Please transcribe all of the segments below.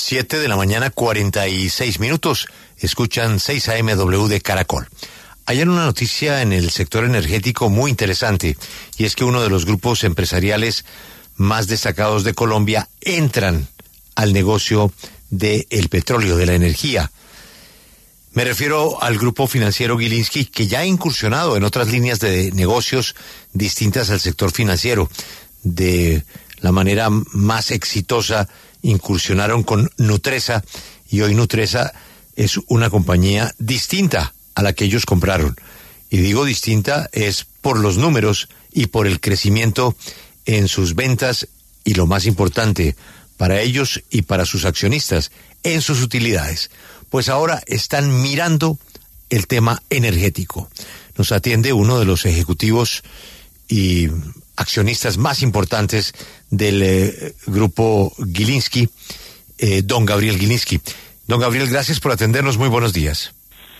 7 de la mañana, 46 minutos. Escuchan 6 AM de Caracol. Hay una noticia en el sector energético muy interesante, y es que uno de los grupos empresariales más destacados de Colombia entran al negocio del petróleo, de la energía. Me refiero al grupo financiero Gilinski, que ya ha incursionado en otras líneas de negocios distintas al sector financiero. De la manera más exitosa incursionaron con Nutresa, y hoy Nutresa es una compañía distinta a la que ellos compraron. Y digo distinta es por los números y por el crecimiento en sus ventas, y lo más importante para ellos y para sus accionistas, en sus utilidades. Pues ahora están mirando el tema energético. Nos atiende uno de los ejecutivos y accionistas más importantes del grupo Gilinski, don Gabriel Gilinski. Don Gabriel, gracias por atendernos. Muy buenos días.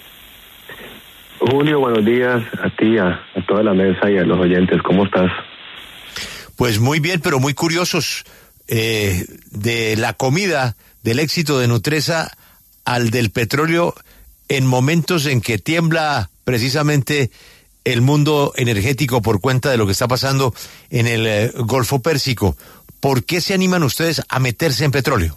Julio, buenos días a ti, a toda la mesa y a los oyentes. ¿Cómo estás? Pues muy bien, pero muy curiosos de la comida, del éxito de Nutresa al del petróleo, en momentos en que tiembla precisamente el mundo energético por cuenta de lo que está pasando en el Golfo Pérsico. ¿Por qué se animan ustedes a meterse en petróleo?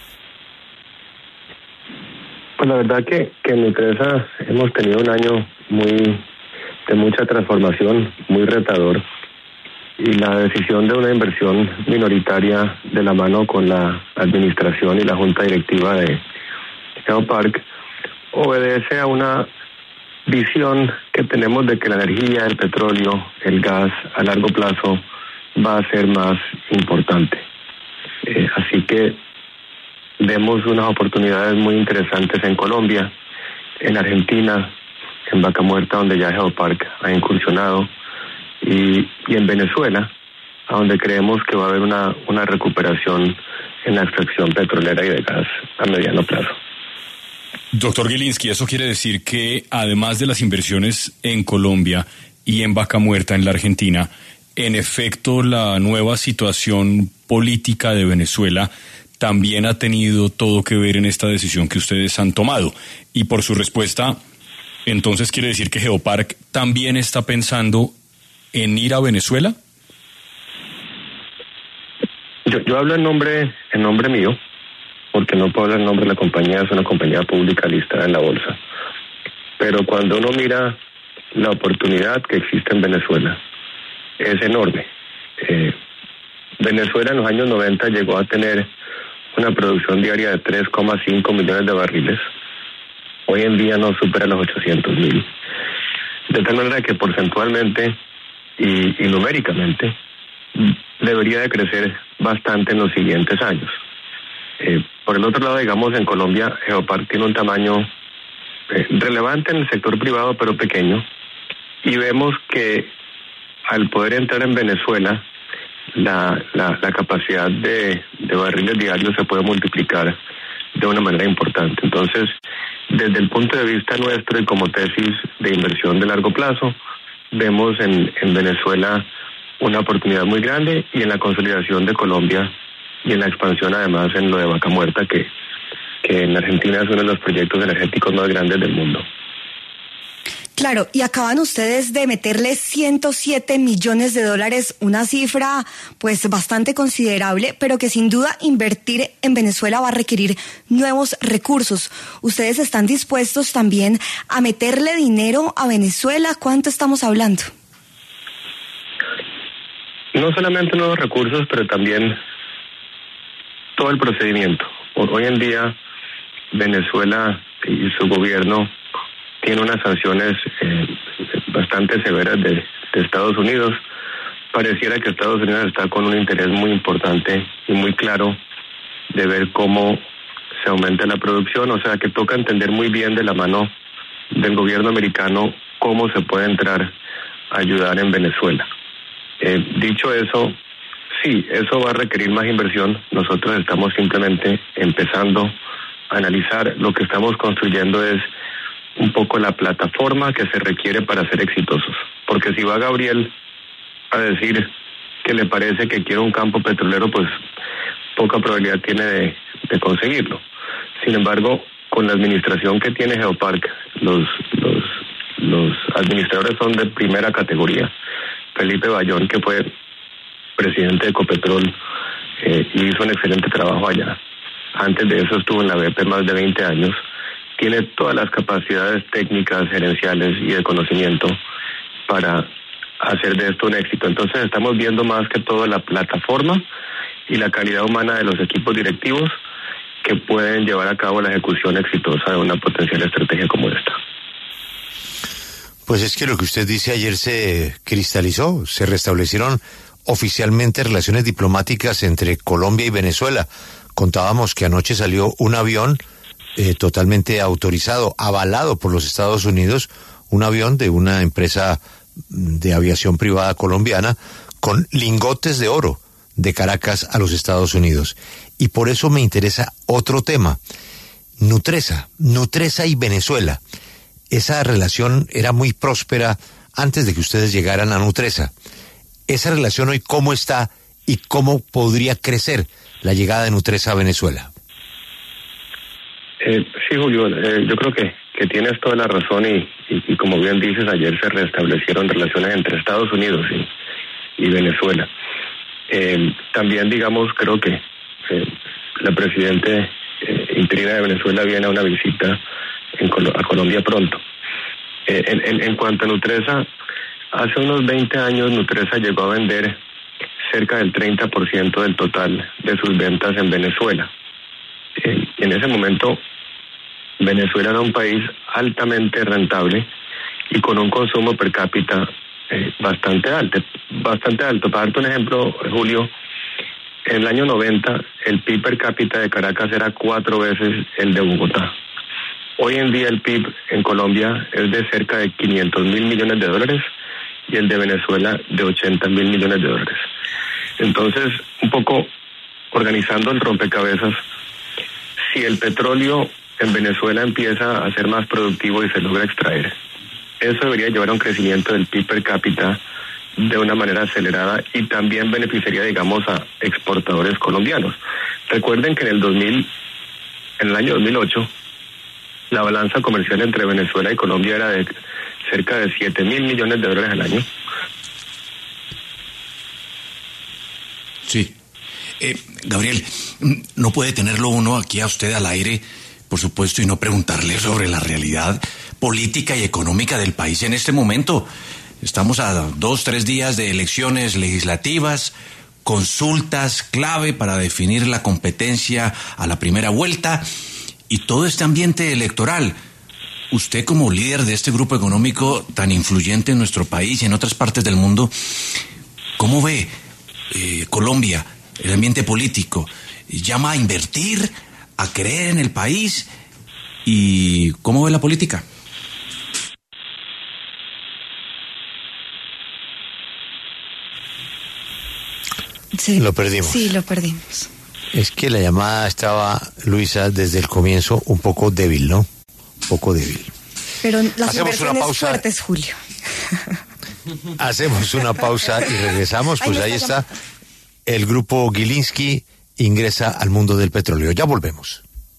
Pues la verdad que en Nutresa hemos tenido un año de mucha transformación, muy retador, y la decisión de una inversión minoritaria de la mano con la administración y la junta directiva de Geopark obedece a una visión que tenemos de que la energía, el petróleo, el gas a largo plazo va a ser más importante. Así que vemos unas oportunidades muy interesantes en Colombia, en Argentina, en Vaca Muerta, donde ya Geopark ha incursionado, y en Venezuela, a donde creemos que va a haber una recuperación en la extracción petrolera y de gas a mediano plazo. Doctor Gilinski, eso quiere decir que además de las inversiones en Colombia y en Vaca Muerta, en la Argentina, en efecto la nueva situación política de Venezuela también ha tenido todo que ver en esta decisión que ustedes han tomado. Y por su respuesta, entonces quiere decir que Geopark también está pensando en ir a Venezuela. Yo hablo en nombre mío, porque no puedo hablar en nombre de la compañía. Es una compañía pública listada en la bolsa. Pero cuando uno mira la oportunidad que existe en Venezuela, es enorme. Venezuela en los años 90 llegó a tener una producción diaria de 3,5 millones de barriles. Hoy en día no supera los 800,000. De tal manera que porcentualmente y numéricamente debería de crecer bastante en los siguientes años. Por el otro lado, digamos, en Colombia, Geopark tiene un tamaño relevante en el sector privado, pero pequeño, y vemos que al poder entrar en Venezuela, la capacidad de barriles diarios se puede multiplicar de una manera importante. Entonces, desde el punto de vista nuestro y como tesis de inversión de largo plazo, vemos en Venezuela una oportunidad muy grande, y en la consolidación de Colombia y en la expansión además en lo de Vaca Muerta, que en Argentina es uno de los proyectos energéticos más grandes del mundo. Claro, y acaban ustedes de meterle $107 millones, una cifra pues bastante considerable, pero que sin duda invertir en Venezuela va a requerir nuevos recursos. ¿Ustedes están dispuestos también a meterle dinero a Venezuela? ¿Cuánto estamos hablando? No solamente nuevos recursos, pero también todo el procedimiento. Hoy en día Venezuela y su gobierno tiene unas sanciones bastante severas de Estados Unidos. Pareciera que Estados Unidos está con un interés muy importante y muy claro de ver cómo se aumenta la producción, o sea que toca entender muy bien de la mano del gobierno americano cómo se puede entrar a ayudar en Venezuela. Dicho eso, sí, eso va a requerir más inversión. Nosotros estamos simplemente empezando a analizar. Lo que estamos construyendo es un poco la plataforma que se requiere para ser exitosos. Porque si va Gabriel a decir que le parece que quiere un campo petrolero, pues poca probabilidad tiene de conseguirlo. Sin embargo, con la administración que tiene Geopark, los administradores son de primera categoría. Felipe Bayón, que fue presidente de Ecopetrol, y hizo un excelente trabajo allá. Antes de eso estuvo en la BP más de 20 años. Tiene todas las capacidades técnicas, gerenciales y de conocimiento para hacer de esto un éxito. Entonces estamos viendo más que todo la plataforma y la calidad humana de los equipos directivos que pueden llevar a cabo la ejecución exitosa de una potencial estrategia como esta. Pues es que lo que usted dice ayer se cristalizó, se restablecieron oficialmente relaciones diplomáticas entre Colombia y Venezuela. Contábamos que anoche salió un avión totalmente autorizado, avalado por los Estados Unidos, un avión de una empresa de aviación privada colombiana con lingotes de oro de Caracas a los Estados Unidos. Y por eso me interesa otro tema, Nutresa y Venezuela. Esa relación era muy próspera antes de que ustedes llegaran a Nutresa. Esa relación hoy, ¿cómo está y cómo podría crecer la llegada de Nutresa a Venezuela? Sí, Julio, yo creo que tienes toda la razón y como bien dices, ayer se restablecieron relaciones entre Estados Unidos y Venezuela. También, digamos, creo que la presidenta interina de Venezuela viene a una visita a Colombia pronto. En cuanto a Nutresa, hace unos 20 años Nutresa llegó a vender cerca del 30% del total de sus ventas en Venezuela. En ese momento, Venezuela era un país altamente rentable y con un consumo per cápita bastante alto. Para darte un ejemplo, Julio, en el año 90 el PIB per cápita de Caracas era 4 veces el de Bogotá. Hoy en día el PIB en Colombia es de cerca de 500.000 millones de dólares y el de Venezuela de 80.000 millones de dólares. Entonces, un poco organizando el rompecabezas, si el petróleo en Venezuela empieza a ser más productivo y se logra extraer, eso debería llevar a un crecimiento del PIB per cápita de una manera acelerada y también beneficiaría, digamos, a exportadores colombianos. Recuerden que en el año 2008, la balanza comercial entre Venezuela y Colombia era de cerca de 7.000 millones de dólares al año. Sí. Gabriel, no puede tenerlo uno aquí a usted al aire, por supuesto, y no preguntarle sobre la realidad política y económica del país en este momento. Estamos a 2-3 días de elecciones legislativas, consultas clave para definir la competencia a la primera vuelta y todo este ambiente electoral. Usted, como líder de este grupo económico tan influyente en nuestro país y en otras partes del mundo, ¿cómo ve Colombia, el ambiente político? ¿Llama a invertir, a creer en el país? ¿Y cómo ve la política? Sí, lo perdimos. Sí, lo perdimos. Es que la llamada estaba, Luisa, desde el comienzo un poco débil, ¿no? Un poco débil. Pero las Hacemos una pausa. Fuertes, Julio. Hacemos una pausa y regresamos. Pues ahí está. El grupo Gilinski ingresa al mundo del petróleo. Ya volvemos.